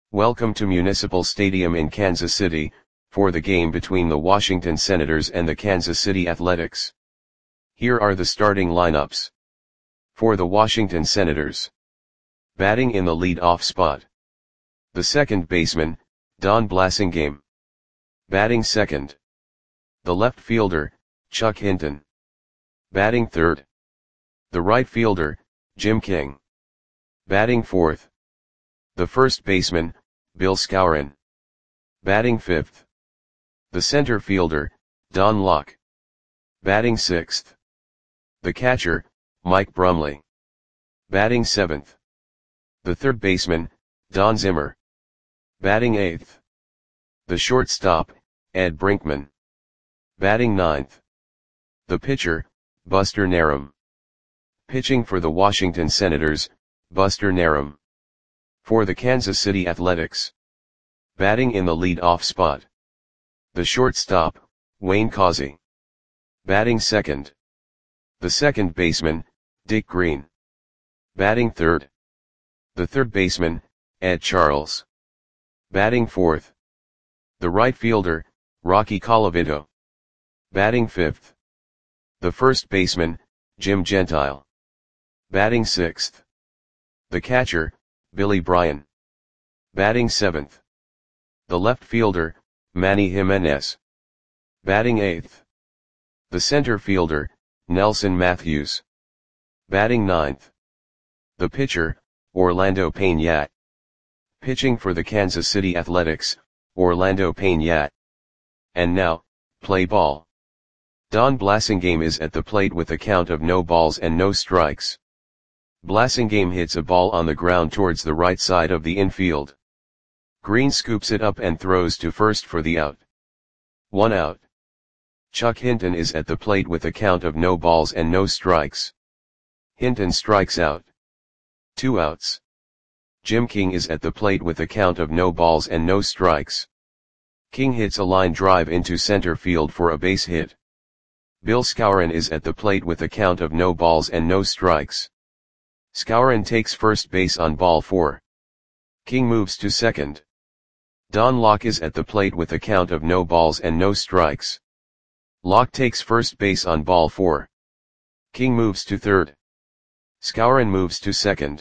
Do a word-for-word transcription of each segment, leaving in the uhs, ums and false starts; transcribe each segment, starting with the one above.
Welcome to Municipal Stadium in Kansas City, for the game between the Washington Senators and the Kansas City Athletics. Here are the starting lineups. For the Washington Senators. Batting in the lead-off spot. The second baseman, Don Blasingame. Batting second. The left fielder, Chuck Hinton. Batting third. The right fielder, Jim King. Batting fourth. The first baseman, Bill Skowron. Batting fifth. The center fielder, Don Locke. Batting sixth. The catcher, Mike Brumley. Batting seventh. The third baseman, Don Zimmer. Batting eighth. The shortstop, Ed Brinkman. Batting ninth. The pitcher, Buster Narum. Pitching for the Washington Senators, Buster Narum. For the Kansas City Athletics. Batting in the lead-off spot. The shortstop, Wayne Causey. Batting second. The second baseman, Dick Green. Batting third. The third baseman, Ed Charles. Batting fourth. The right fielder, Rocky Colavito. Batting fifth. The first baseman, Jim Gentile. Batting sixth. The catcher, Billy Bryan. Batting seventh. The left fielder, Manny Jimenez. Batting eighth. The center fielder, Nelson Matthews. Batting ninth. The pitcher, Orlando Payne. Pitching for the Kansas City Athletics, Orlando Payne. And now, play ball. Don Blasingame is at the plate with a count of no balls and no strikes. Blasingame hits a ball on the ground towards the right side of the infield. Green scoops it up and throws to first for the out. One out. Chuck Hinton is at the plate with a count of no balls and no strikes. Hinton strikes out. Two outs. Jim King is at the plate with a count of no balls and no strikes. King hits a line drive into center field for a base hit. Bill Skowron is at the plate with a count of no balls and no strikes. Skowron takes first base on ball four. King moves to second. Don Locke is at the plate with a count of no balls and no strikes. Locke takes first base on ball four. King moves to third. Skowron moves to second.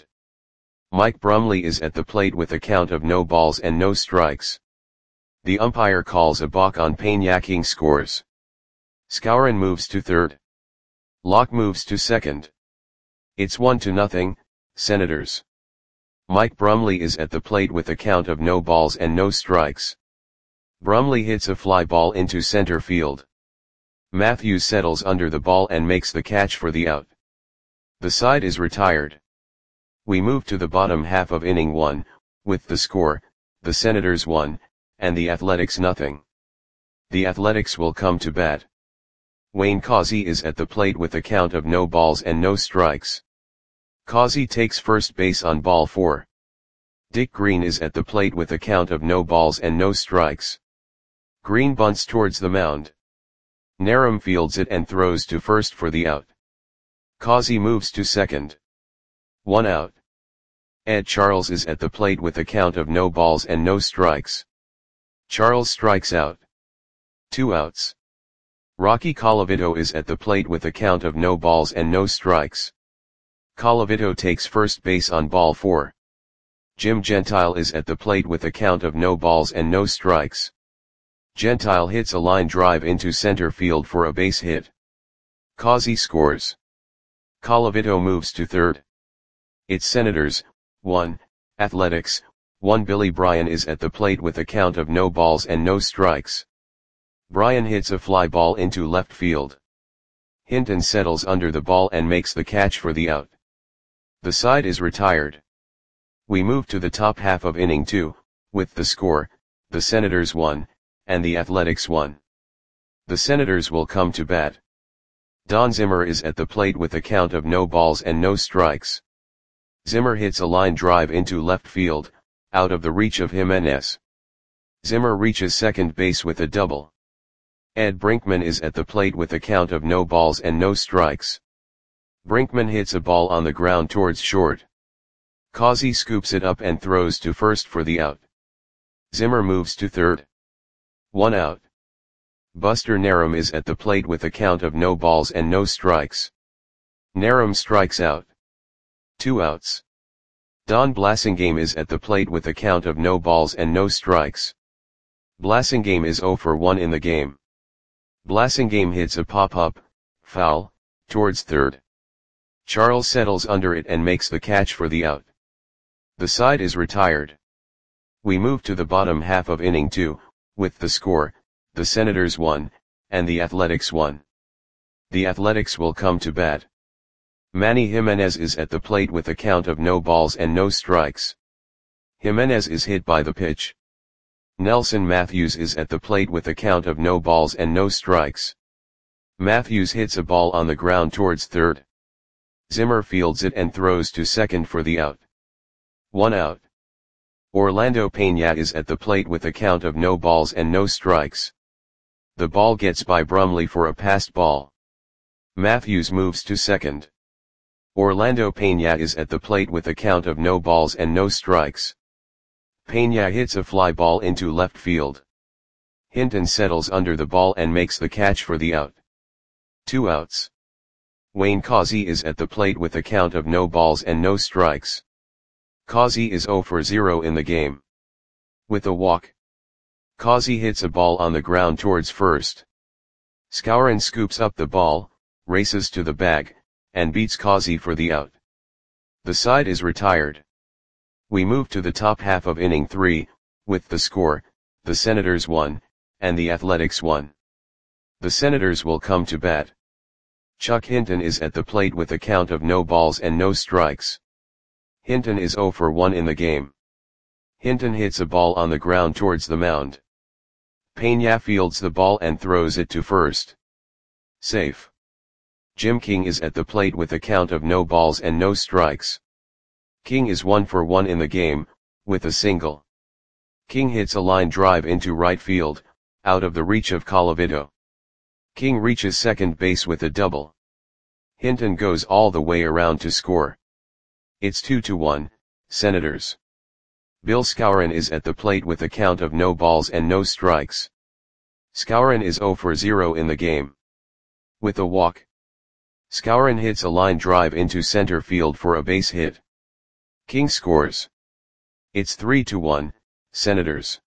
Mike Brumley is at the plate with a count of no balls and no strikes. The umpire calls a balk on Payne. King scores. Skowron moves to third. Locke moves to second. It's one to nothing, Senators. Mike Brumley is at the plate with a count of no balls and no strikes. Brumley hits a fly ball into center field. Matthews settles under the ball and makes the catch for the out. The side is retired. We move to the bottom half of inning one, with the score, the Senators one, and the Athletics nothing. The Athletics will come to bat. Wayne Causey is at the plate with a count of no balls and no strikes. Causey takes first base on ball four. Dick Green is at the plate with a count of no balls and no strikes. Green bunts towards the mound. Narum fields it and throws to first for the out. Causey moves to second. One out. Ed Charles is at the plate with a count of no balls and no strikes. Charles strikes out. Two outs. Rocky Colavito is at the plate with a count of no balls and no strikes. Colavito takes first base on ball four. Jim Gentile is at the plate with a count of no balls and no strikes. Gentile hits a line drive into center field for a base hit. Causey scores. Colavito moves to third. It's Senators, one, Athletics, one. Billy Bryan is at the plate with a count of no balls and no strikes. Bryan hits a fly ball into left field. Hinton settles under the ball and makes the catch for the out. The side is retired. We move to the top half of inning two, with the score, the Senators one, and the Athletics one. The Senators will come to bat. Don Zimmer is at the plate with a count of no balls and no strikes. Zimmer hits a line drive into left field, out of the reach of Jimenez. Zimmer reaches second base with a double. Ed Brinkman is at the plate with a count of no balls and no strikes. Brinkman hits a ball on the ground towards short. Causey scoops it up and throws to first for the out. Zimmer moves to third. One out. Buster Narum is at the plate with a count of no balls and no strikes. Narum strikes out. Two outs. Don Blasingame is at the plate with a count of no balls and no strikes. Blasingame is oh for one in the game. Blasingame hits a pop-up, foul, towards third. Charles settles under it and makes the catch for the out. The side is retired. We move to the bottom half of inning two, with the score, the Senators one, and the Athletics one. The Athletics will come to bat. Manny Jimenez is at the plate with a count of no balls and no strikes. Jimenez is hit by the pitch. Nelson Matthews is at the plate with a count of no balls and no strikes. Matthews hits a ball on the ground towards third. Zimmer fields it and throws to second for the out. One out. Orlando Peña is at the plate with a count of no balls and no strikes. The ball gets by Brumley for a passed ball. Matthews moves to second. Orlando Peña is at the plate with a count of no balls and no strikes. Peña hits a fly ball into left field. Hinton settles under the ball and makes the catch for the out. Two outs. Wayne Causey is at the plate with a count of no balls and no strikes. Causey is oh for zero in the game. With a walk. Causey hits a ball on the ground towards first. Skowron scoops up the ball, races to the bag, and beats Causey for the out. The side is retired. We move to the top half of inning three, with the score, the Senators one, and the Athletics one. The Senators will come to bat. Chuck Hinton is at the plate with a count of no balls and no strikes. Hinton is oh for one in the game. Hinton hits a ball on the ground towards the mound. Peña fields the ball and throws it to first. Safe. Jim King is at the plate with a count of no balls and no strikes. King is one for one in the game, with a single. King hits a line drive into right field, out of the reach of Colavito. King reaches second base with a double. Hinton goes all the way around to score. It's two to one, Senators. Bill Skowron is at the plate with a count of no balls and no strikes. Skowron is oh for zero in the game. With a walk. Skowron hits a line drive into center field for a base hit. King scores. It's three to one, Senators.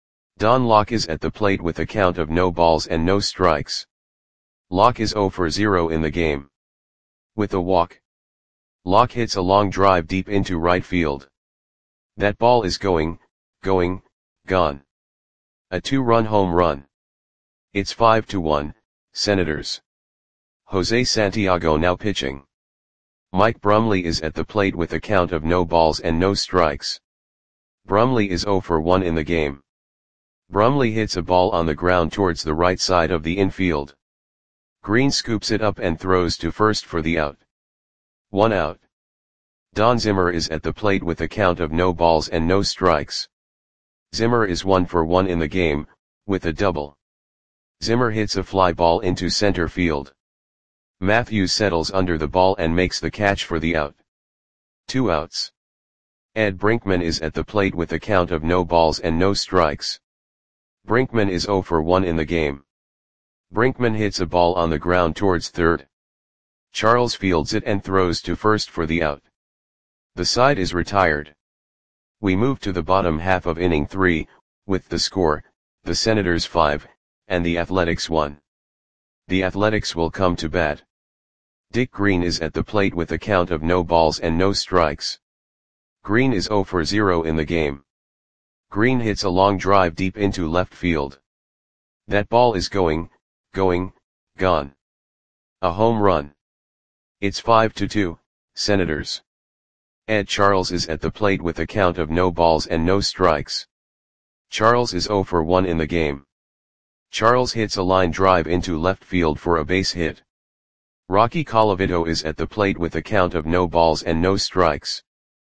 Don Locke is at the plate with a count of no balls and no strikes. Locke is oh for zero in the game. With a walk. Locke hits a long drive deep into right field. That ball is going, going, gone. A two-run home run. It's five to one, Senators. Jose Santiago now pitching. Mike Brumley is at the plate with a count of no balls and no strikes. Brumley is oh for one in the game. Brumley hits a ball on the ground towards the right side of the infield. Green scoops it up and throws to first for the out. One out. Don Zimmer is at the plate with a count of no balls and no strikes. Zimmer is one for one in the game, with a double. Zimmer hits a fly ball into center field. Matthews settles under the ball and makes the catch for the out. Two outs. Ed Brinkman is at the plate with a count of no balls and no strikes. Brinkman is oh for one in the game. Brinkman hits a ball on the ground towards third. Charles fields it and throws to first for the out. The side is retired. We move to the bottom half of inning three, with the score, the Senators five, and the Athletics one. The Athletics will come to bat. Dick Green is at the plate with a count of no balls and no strikes. Green is oh for zero in the game. Green hits a long drive deep into left field. That ball is going, going, gone. A home run. It's five to two, Senators. Ed Charles is at the plate with a count of no balls and no strikes. Charles is oh for one in the game. Charles hits a line drive into left field for a base hit. Rocky Colavito is at the plate with a count of no balls and no strikes.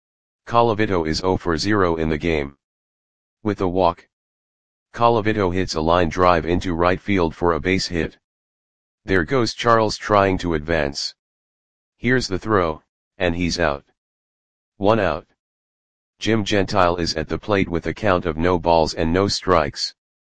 Colavito is oh for zero in the game. With a walk. Colavito hits a line drive into right field for a base hit. There goes Charles trying to advance. Here's the throw, and he's out. One out. Jim Gentile is at the plate with a count of no balls and no strikes.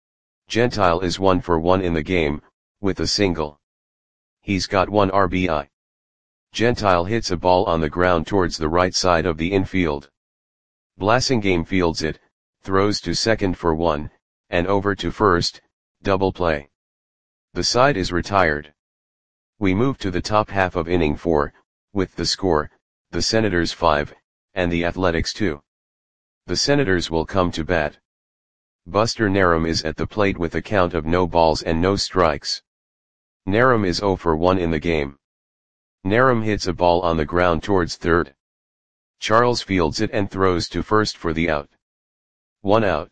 Gentile is one for one in the game, with a single. He's got one R B I. Gentile hits a ball on the ground towards the right side of the infield. Blasingame fields it, throws to second for one, and over to first, double play. The side is retired. We move to the top half of inning four, with the score, the Senators five, and the Athletics two. The Senators will come to bat. Buster Narum is at the plate with a count of no balls and no strikes. Narum is zero for one in the game. Narum hits a ball on the ground towards third. Charles fields it and throws to first for the out. One out.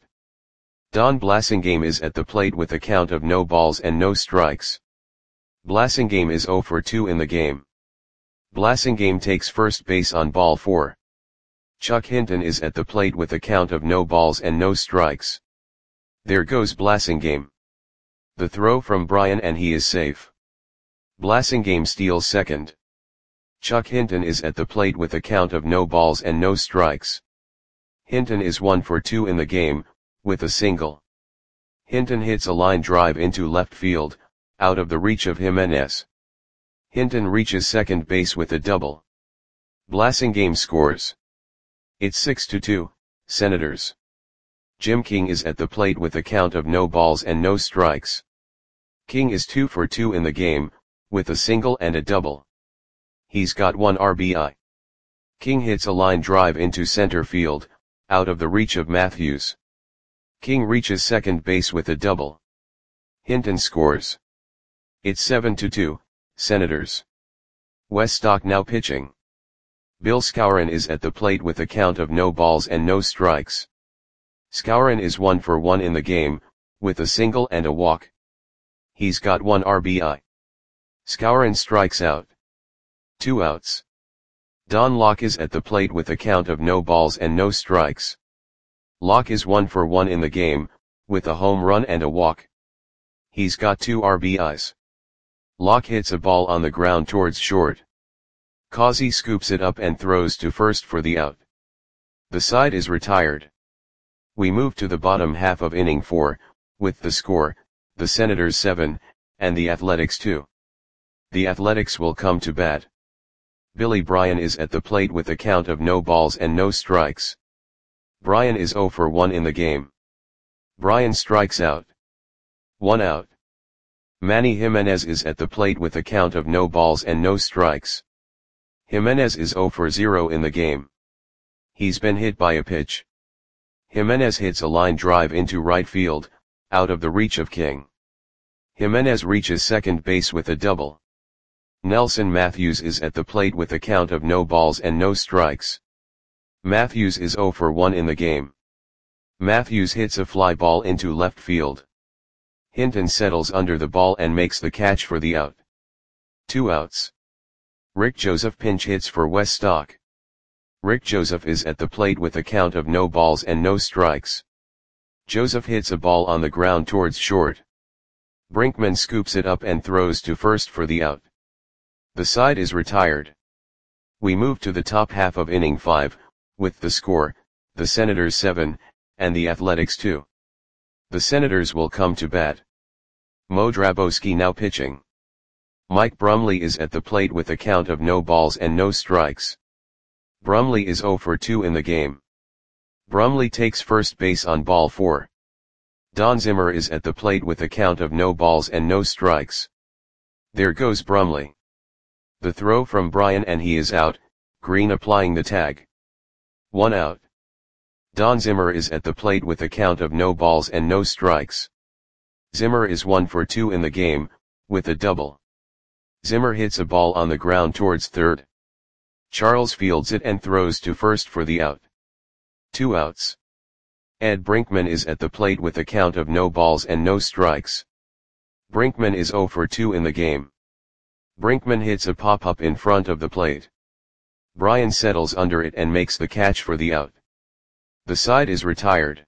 Don Blasingame is at the plate with a count of no balls and no strikes. Blasingame is zero for two in the game. Blasingame takes first base on ball four. Chuck Hinton is at the plate with a count of no balls and no strikes. There goes Blasingame. The throw from Brian and he is safe. Blasingame steals second. Chuck Hinton is at the plate with a count of no balls and no strikes. Hinton is one for two in the game, with a single. Hinton hits a line drive into left field, out of the reach of Jimenez. Hinton reaches second base with a double. Blasingame scores. It's six to two, Senators. Jim King is at the plate with a count of no balls and no strikes. King is two for two in the game, with a single and a double. He's got one R B I. King hits a line drive into center field, out of the reach of Matthews. King reaches second base with a double. Hinton scores. It's seven to two, Senators. Wes Stock now pitching. Bill Skowron is at the plate with a count of no balls and no strikes. Skowron is one for one in the game, with a single and a walk. He's got one R B I. Skowron strikes out. Two outs. Don Locke is at the plate with a count of no balls and no strikes. Locke is one for one in the game, with a home run and a walk. He's got two R B Is. Locke hits a ball on the ground towards short. Causey scoops it up and throws to first for the out. The side is retired. We move to the bottom half of inning four, with the score, the Senators seven, and the Athletics two. The Athletics will come to bat. Billy Bryan is at the plate with a count of no balls and no strikes. Bryan is zero for one in the game. Bryan strikes out. One out. Manny Jimenez is at the plate with a count of no balls and no strikes. Jimenez is zero for zero in the game. He's been hit by a pitch. Jimenez hits a line drive into right field, out of the reach of King. Jimenez reaches second base with a double. Nelson Matthews is at the plate with a count of no balls and no strikes. Matthews is zero for one in the game. Matthews hits a fly ball into left field. Hinton settles under the ball and makes the catch for the out. Two outs. Rick Joseph pinch hits for Wes Stock. Rick Joseph is at the plate with a count of no balls and no strikes. Joseph hits a ball on the ground towards short. Brinkman scoops it up and throws to first for the out. The side is retired. We move to the top half of inning five, with the score, the Senators seven, and the Athletics two. The Senators will come to bat. Mo Drabowski now pitching. Mike Brumley is at the plate with a count of no balls and no strikes. Brumley is zero for two in the game. Brumley takes first base on ball four. Don Zimmer is at the plate with a count of no balls and no strikes. There goes Brumley. The throw from Bryan and he is out, Green applying the tag. One out. Don Zimmer is at the plate with a count of no balls and no strikes. Zimmer is one for two in the game, with a double. Zimmer hits a ball on the ground towards third. Charles fields it and throws to first for the out. Two outs. Ed Brinkman is at the plate with a count of no balls and no strikes. Brinkman is zero for two in the game. Brinkman hits a pop-up in front of the plate. Bryan settles under it and makes the catch for the out. The side is retired.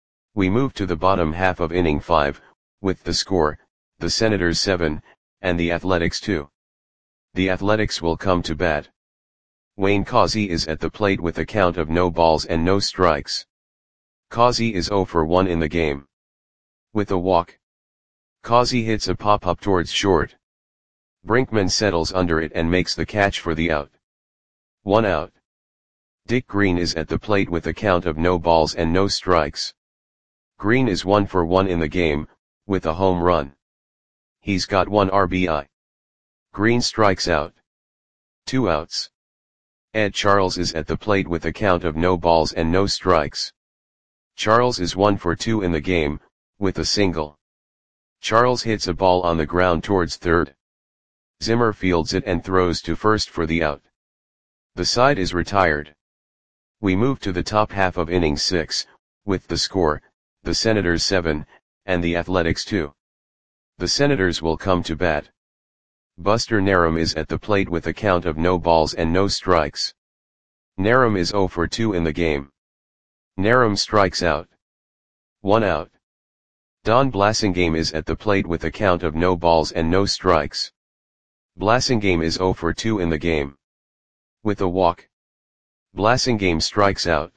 We move to the bottom half of inning five, with the score, the Senators seven, and the Athletics two. The Athletics will come to bat. Wayne Causey is at the plate with a count of no balls and no strikes. Causey is zero for one in the game. With a walk, Causey hits a pop-up towards short. Brinkman settles under it and makes the catch for the out. One out. Dick Green is at the plate with a count of no balls and no strikes. Green is one for one in the game, with a home run. He's got one R B I. Green strikes out. Two outs. Ed Charles is at the plate with a count of no balls and no strikes. Charles is one for two in the game, with a single. Charles hits a ball on the ground towards third. Zimmer fields it and throws to first for the out. The side is retired. We move to the top half of inning six, with the score, the Senators seven, and the Athletics two. The Senators will come to bat. Buster Narum is at the plate with a count of no balls and no strikes. Narum is zero for two in the game. Narum strikes out. One out. Don Blasingame is at the plate with a count of no balls and no strikes. Blasingame is zero for two in the game. With a walk, Blasingame strikes out.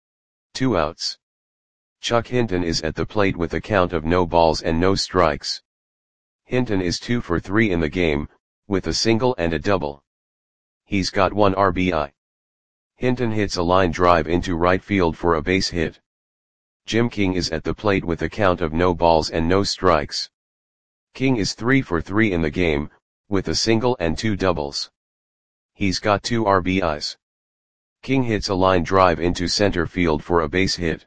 Two outs. Chuck Hinton is at the plate with a count of no balls and no strikes. Hinton is two for three in the game, with a single and a double. He's got one R B I. Hinton hits a line drive into right field for a base hit. Jim King is at the plate with a count of no balls and no strikes. King is three for three in the game, with a single and two doubles. He's got two R B Is. King hits a line drive into center field for a base hit.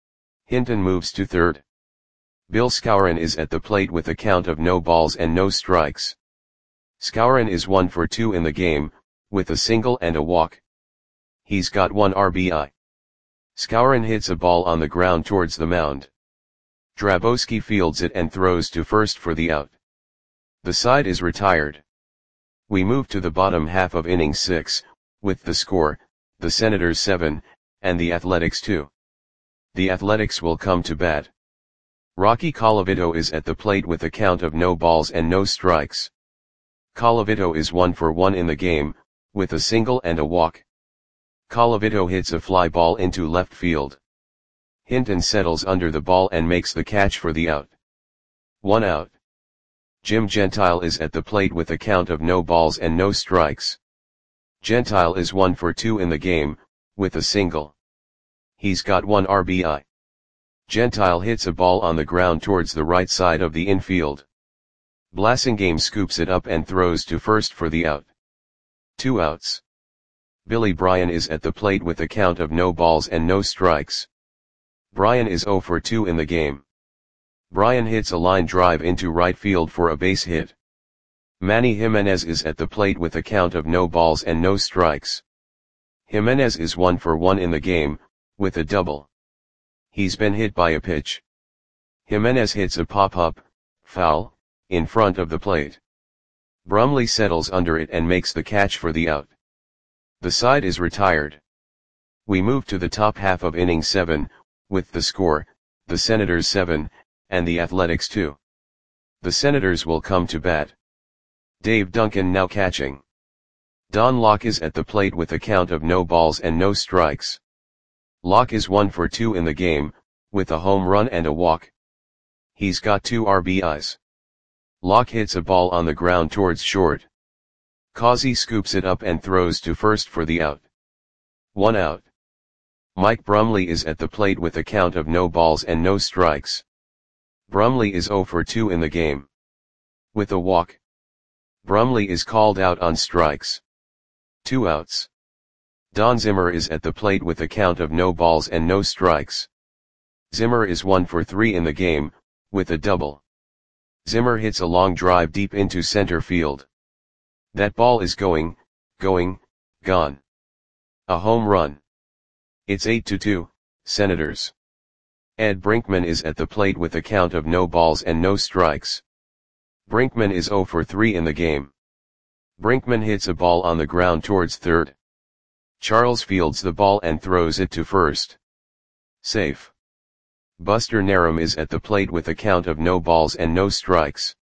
Hinton moves to third. Bill Skowron is at the plate with a count of no balls and no strikes. Skowron is one for two in the game, with a single and a walk. He's got one R B I. Skowron hits a ball on the ground towards the mound. Drabowski fields it and throws to first for the out. The side is retired. We move to the bottom half of inning six, with the score, the Senators seven, and the Athletics two. The Athletics will come to bat. Rocky Colavito is at the plate with a count of no balls and no strikes. Colavito is one for one in the game, with a single and a walk. Colavito hits a fly ball into left field. Hinton settles under the ball and makes the catch for the out. One out. Jim Gentile is at the plate with a count of no balls and no strikes. Gentile is one for two in the game, with a single. He's got one R B I. Gentile hits a ball on the ground towards the right side of the infield. Blasingame scoops it up and throws to first for the out. Two outs. Billy Bryan is at the plate with a count of no balls and no strikes. Bryan is zero for two in the game. Bryan hits a line drive into right field for a base hit. Manny Jimenez is at the plate with a count of no balls and no strikes. Jimenez is one for one in the game, with a double. He's been hit by a pitch. Jimenez hits a pop-up, foul, in front of the plate. Brumley settles under it and makes the catch for the out. The side is retired. We move to the top half of inning seven, with the score, the Senators seven, and the Athletics two. The Senators will come to bat. Dave Duncan now catching. Don Locke is at the plate with a count of no balls and no strikes. Locke is one for two in the game, with a home run and a walk. He's got two R B Is. Locke hits a ball on the ground towards short. Causey scoops it up and throws to first for the out. One out. Mike Brumley is at the plate with a count of no balls and no strikes. Brumley is zero for two in the game. With a walk, Brumley is called out on strikes. Two outs. Don Zimmer is at the plate with a count of no balls and no strikes. Zimmer is one for three in the game, with a double. Zimmer hits a long drive deep into center field. That ball is going, going, gone. A home run. It's eight to two, Senators. Ed Brinkman is at the plate with a count of no balls and no strikes. Brinkman is zero for three in the game. Brinkman hits a ball on the ground towards third. Charles fields the ball and throws it to first. Safe. Buster Narum is at the plate with a count of no balls and no strikes.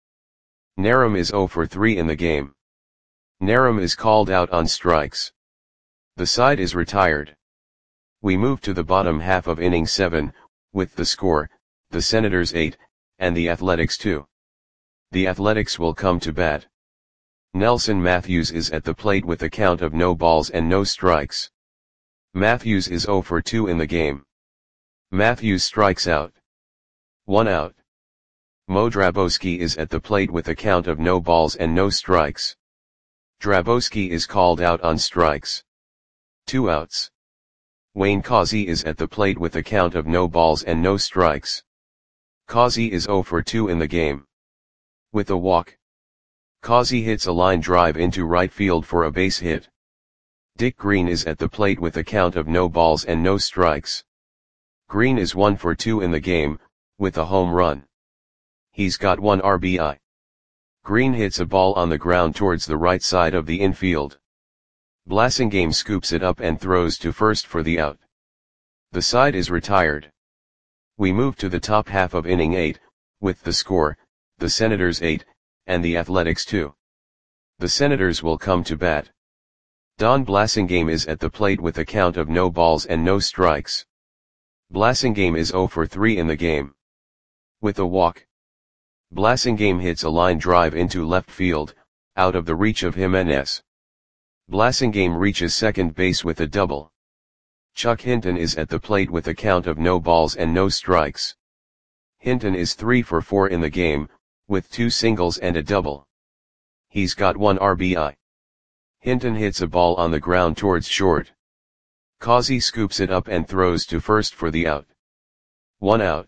Narum is zero for three in the game. Narum is called out on strikes. The side is retired. We move to the bottom half of inning seven, with the score, the Senators eight, and the Athletics two. The Athletics will come to bat. Nelson Matthews is at the plate with a count of no balls and no strikes. Matthews is zero for two in the game. Matthews strikes out. One out. Mo Drabowski is at the plate with a count of no balls and no strikes. Drabowski is called out on strikes. Two outs. Wayne Causey is at the plate with a count of no balls and no strikes. Causey is zero for two in the game. With a walk. Causey hits a line drive into right field for a base hit. Dick Green is at the plate with a count of no balls and no strikes. Green is one for two in the game, with a home run. He's got one R B I. Green hits a ball on the ground towards the right side of the infield. Blasingame scoops it up and throws to first for the out. The side is retired. We move to the top half of inning eight, with the score, the Senators eight, and the Athletics two. The Senators will come to bat. Don Blasingame is at the plate with a count of no balls and no strikes. Blasingame is zero for three in the game. With a walk. Blasingame hits a line drive into left field, out of the reach of Jimenez. Blasingame reaches second base with a double. Chuck Hinton is at the plate with a count of no balls and no strikes. Hinton is three for four in the game, with two singles and a double. He's got one R B I. Hinton hits a ball on the ground towards short. Causey scoops it up and throws to first for the out. One out.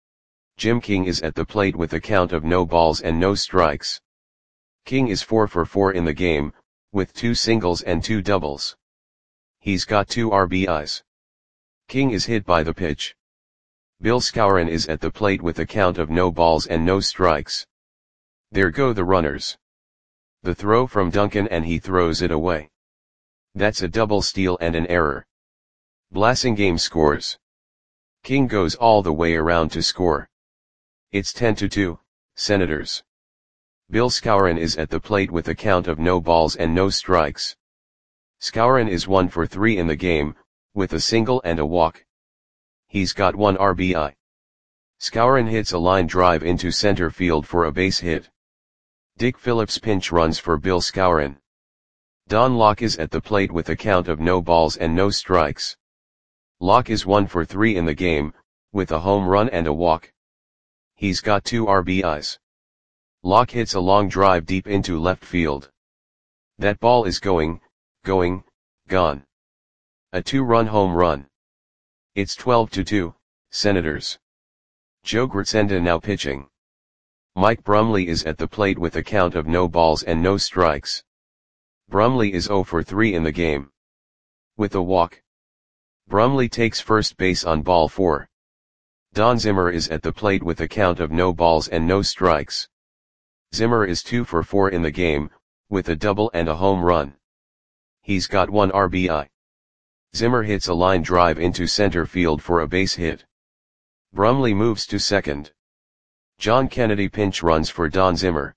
Jim King is at the plate with a count of no balls and no strikes. King is four for four in the game, with two singles and two doubles. He's got two R B Is. King is hit by the pitch. Bill Skowron is at the plate with a count of no balls and no strikes. There go the runners. The throw from Duncan and he throws it away. That's a double steal and an error. Blasingame scores. King goes all the way around to score. It's ten to two, Senators. Bill Skowron is at the plate with a count of no balls and no strikes. Skowron is one for three in the game, with a single and a walk. He's got one R B I. Skowron hits a line drive into center field for a base hit. Dick Phillips pinch runs for Bill Skowron. Don Locke is at the plate with a count of no balls and no strikes. Locke is one for three in the game, with a home run and a walk. He's got two R B Is. Locke hits a long drive deep into left field. That ball is going, going, gone. A two-run home run. It's twelve to two, Senators. Joe Gritsenda now pitching. Mike Brumley is at the plate with a count of no balls and no strikes. Brumley is zero for three in the game. With a walk. Brumley takes first base on ball four. Don Zimmer is at the plate with a count of no balls and no strikes. Zimmer is two for four in the game, with a double and a home run. He's got one R B I. Zimmer hits a line drive into center field for a base hit. Brumley moves to second. John Kennedy pinch runs for Don Zimmer.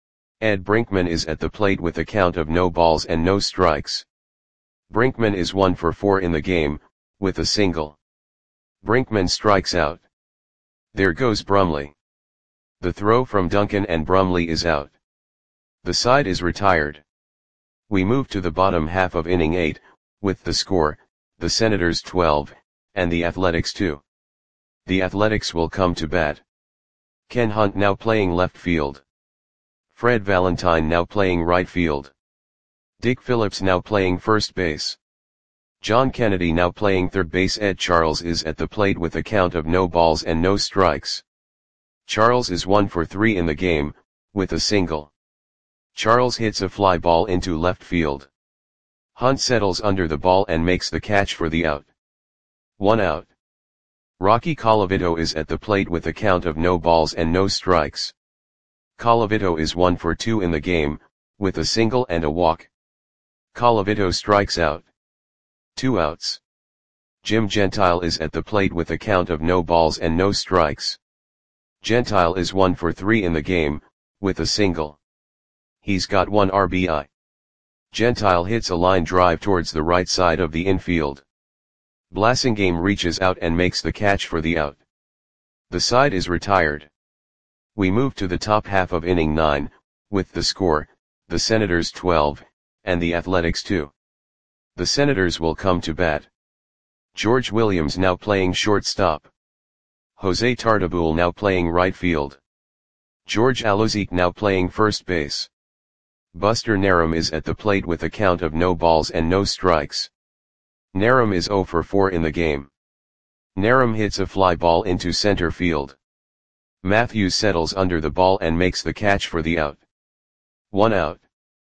Ed Brinkman is at the plate with a count of no balls and no strikes. Brinkman is one for four in the game, with a single. Brinkman strikes out. There goes Brumley. The throw from Duncan and Brumley is out. The side is retired. We move to the bottom half of inning eight, with the score, the Senators twelve, and the Athletics two. The Athletics will come to bat. Ken Hunt now playing left field. Fred Valentine now playing right field. Dick Phillips now playing first base. John Kennedy now playing third base. Ed Charles is at the plate with a count of no balls and no strikes. Charles is one for three in the game, with a single. Charles hits a fly ball into left field. Hunt settles under the ball and makes the catch for the out. One out. Rocky Colavito is at the plate with a count of no balls and no strikes. Colavito is one for two in the game, with a single and a walk. Colavito strikes out. Two outs. Jim Gentile is at the plate with a count of no balls and no strikes. Gentile is one for three in the game, with a single. He's got one R B I. Gentile hits a line drive towards the right side of the infield. Blasingame reaches out and makes the catch for the out. The side is retired. We move to the top half of inning nine, with the score, the Senators twelve, and the Athletics two. The Senators will come to bat. George Williams now playing shortstop. Jose Tartabull now playing right field. George Alozique now playing first base. Buster Narum is at the plate with a count of no balls and no strikes. Narum is zero for four in the game. Narum hits a fly ball into center field. Matthews settles under the ball and makes the catch for the out. One out.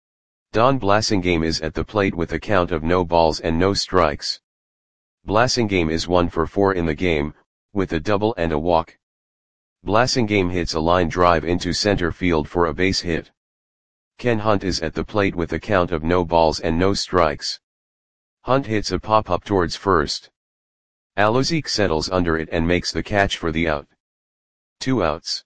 Don Blasingame is at the plate with a count of no balls and no strikes. Blasingame is one for four in the game, with a double and a walk. Blasingame hits a line drive into center field for a base hit. Ken Hunt is at the plate with a count of no balls and no strikes. Hunt hits a pop-up towards first. Alozique settles under it and makes the catch for the out. Two outs.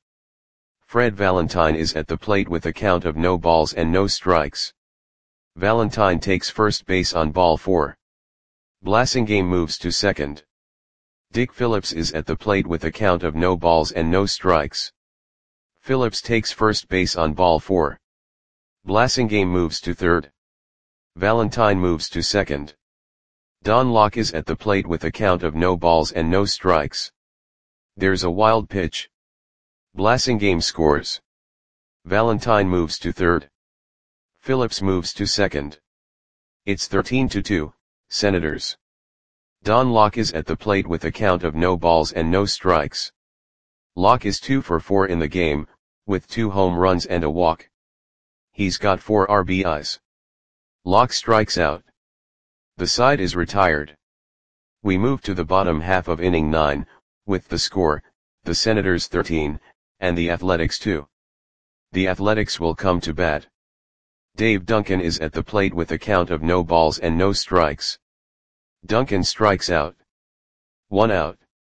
Fred Valentine is at the plate with a count of no balls and no strikes. Valentine takes first base on ball four. Blasingame moves to second. Dick Phillips is at the plate with a count of no balls and no strikes. Phillips takes first base on ball four. Blasingame moves to third. Valentine moves to second. Don Locke is at the plate with a count of no balls and no strikes. There's a wild pitch. Blasingame scores. Valentine moves to third. Phillips moves to second. It's thirteen to two, Senators. Don Locke is at the plate with a count of no balls and no strikes. Locke is two for four in the game, with two home runs and a walk. He's got four R B Is. Locke strikes out. The side is retired. We move to the bottom half of inning nine, with the score, the Senators thirteen, and the Athletics two. The Athletics will come to bat. Dave Duncan is at the plate with a count of no balls and no strikes. Duncan strikes out. One out.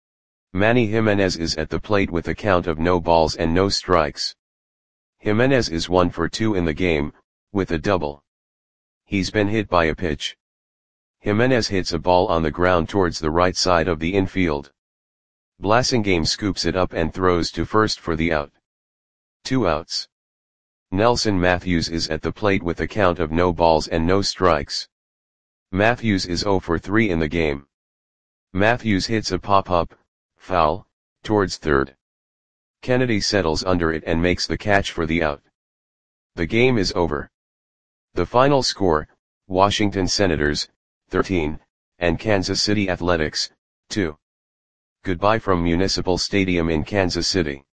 Manny Jimenez is at the plate with a count of no balls and no strikes. Jimenez is one for two in the game, with a double. He's been hit by a pitch. Jimenez hits a ball on the ground towards the right side of the infield. Blasingame scoops it up and throws to first for the out. Two outs. Nelson Matthews is at the plate with a count of no balls and no strikes. Matthews is zero for three in the game. Matthews hits a pop-up, foul, towards third. Kennedy settles under it and makes the catch for the out. The game is over. The final score, Washington Senators, thirteen, and Kansas City Athletics, two. Goodbye from Municipal Stadium in Kansas City.